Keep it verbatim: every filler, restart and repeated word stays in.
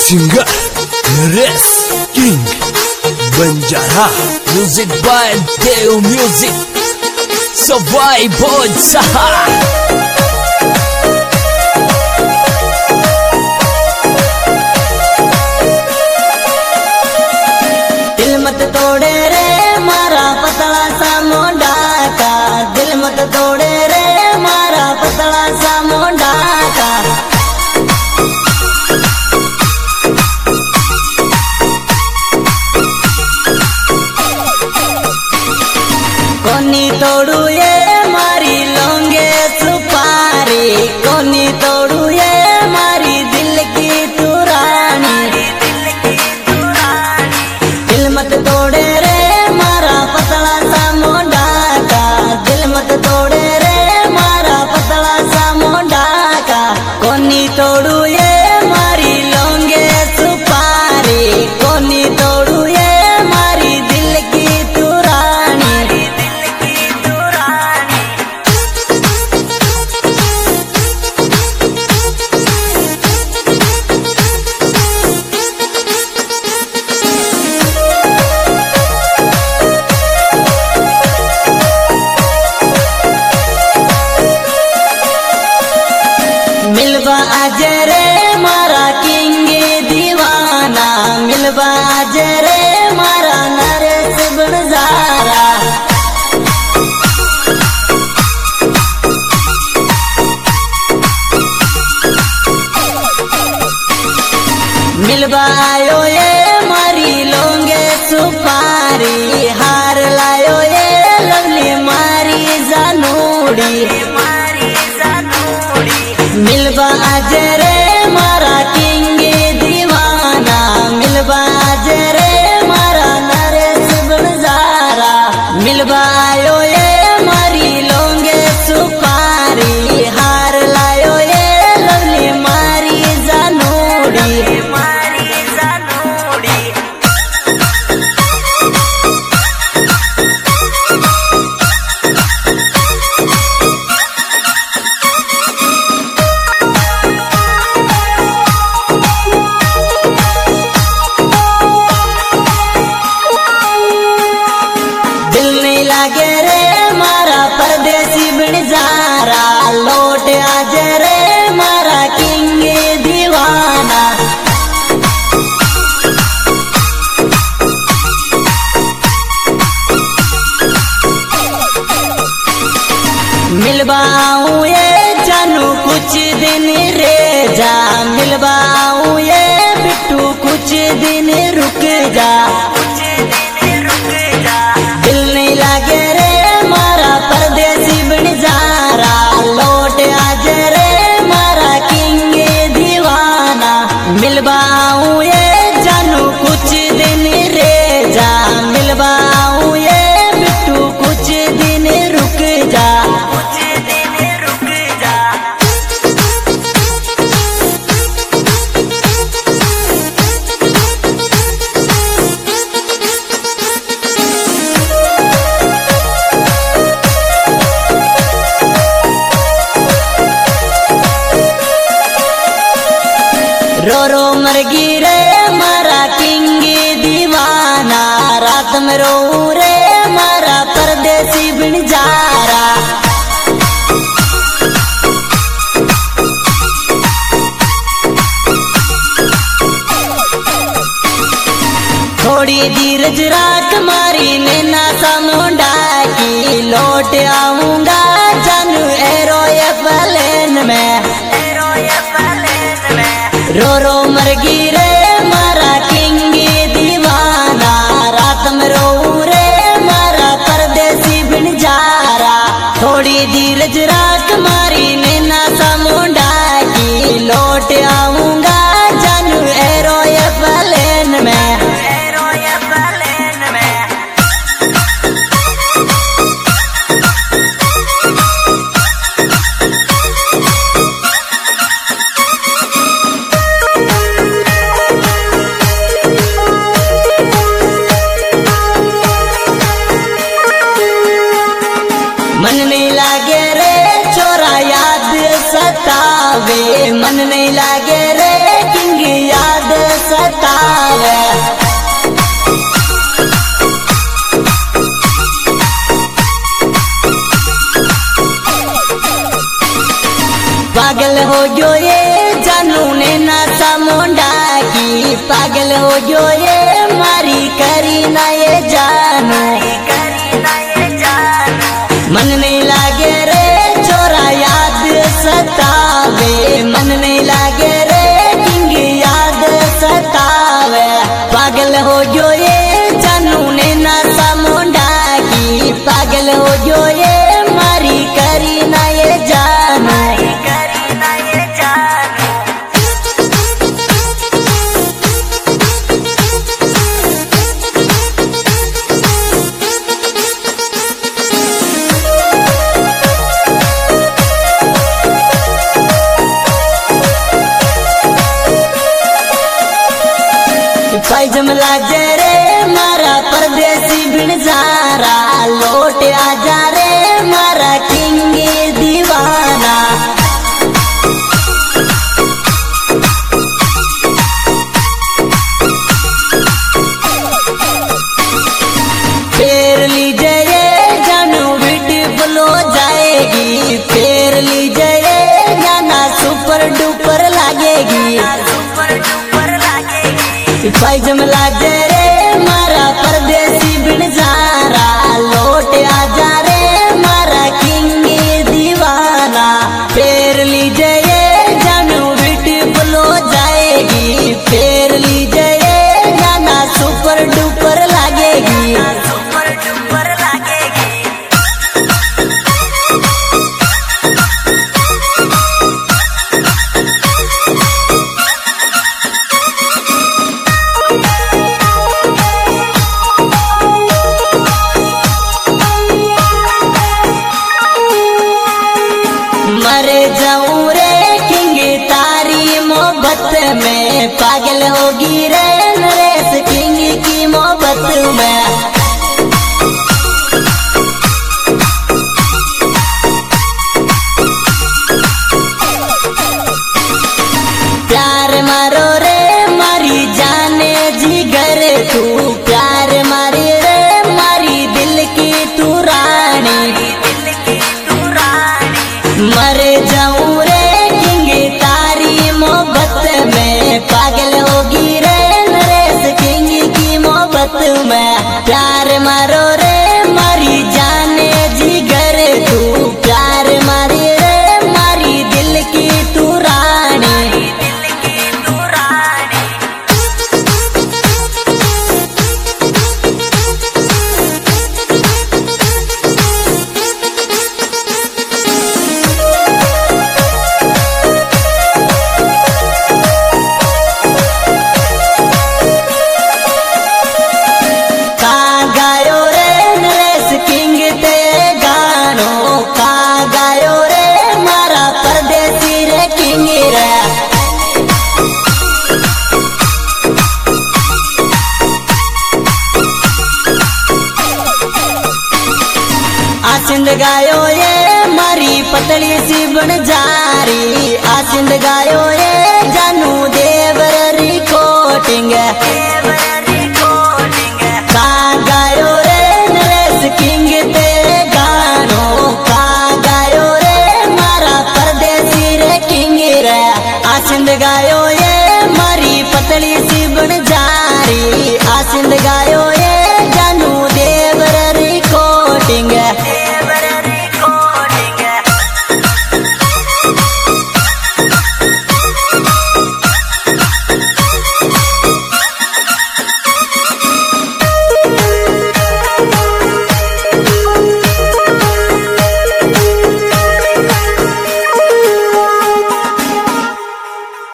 Singer Res King Banjara Music by Deo Music Sabay Boy Saha दिल मत तोड़े रे मारा पतला सा मोंडा का दिल मत तोड़े रे मारा पतला सा मोंडा का कोनी तोड़ू ये मारी लोंगे सुपारी कोनी तोड़ू ये मारी दिल की तुरानी दिल मत तोड़े रे मारा पतला सा मोंडा का दिल मत तोड़े रे मारा पतला सा मोंडा का कोनी तोड़ू ये मारी लोंगे सुपारी कोनी तोड़ू ये मारी दिल की तुरानी मिलबा आज रे मारा किंग दीवाना मिलबा आज रे मारा नरेश बनजारा मिलबा आयो ये मारी लोंगे सुपारी हार लायो ये लवली मारी जानूड़ी मिलबा आज रे मारा किंग दीवाना मिलबा आज रे मारा नरेश बनजारा मिलबा आयो ये मारी लोंगे सुपारी हार लायो ये लवली मारी जानूड़ी दिल नहीं लागे रे मारा परदेसी बनजारा लौट आज रे मारा किंग दीवाना मिलबाऊं ये जानू कुछ दिन रे जा मिलबाऊं ये बिट्टू कुछ दिन रुक जा दिल नहीं लागे रे मारा परदेसी बनजारा लौट आज रे मारा किंग दीवाना मिलबाऊं ये जानू कुछ दिन रे जा मिलबाऊं ये बिट्टू कुछ दिन रुक जा रो रो मरगी रे मारा किंग दीवाना रात में रो रे मारा परदेसी बनजारा थोड़ी धीरज राख मारी नैना सा मुंडा की लौट आऊंगा जानू एरो ये प्लेन में रो रो मरगी रे मारा किंग दीवाना रात में रो रे मारा परदेसी बनजारा थोड़ी धीरज राख मारी नैना सा मुंडा की लौट आऊंगा जानू एरो ये प्लेन में पागल हो गयो ये जानू ने नासा मोंडा की, पागल हो गयो ये मारी करी ना ये जानू, मन नहीं लागे रे छोरा याद सतावे, मन नहीं लागे रे किंग याद सतावे। पागल हो गयो ये जानू ने नासा मोंडा की, पागल हो गयो ये मारी करी ना ये जानू। पैजम लाजे रे मारा परदेसी बिनजारा, लौट आजा रे मारा किंग दीवाना। फेर लीजे ये जानू ब्यूटीफुल हो जाएगी, फेर लीजे ये गाना सुपर डुपर लागेगी। पैजम लाजे रे मारा परदेसी बिनजारा, लौट आजा रे मारा किंग दीवाना। फेर लीजे ये जानू ब्यूटीफुल हो जाएगी, फेर लीजे ये गाना सुपर डुपर लागेगी। मरे जाऊं रे किंग तारी मोहब्बत में, पागल होगी रे नरेश किंग की मोहब्बत में। प्यार मारो रे मारी जाने जिगर तू, प्यार मारी रे मारी दिल की तू रानी। मरे जाऊं रे किंग तारी मोहब्बत में, पागल होगी रे नरेश किंग की मोहब्बत में। प्यार मारो रे मारी जाने जिगर तू, प्यार मारी रे मारी दिल की तू रानी। आसिंद गायो ये मारी पतली सी बन जा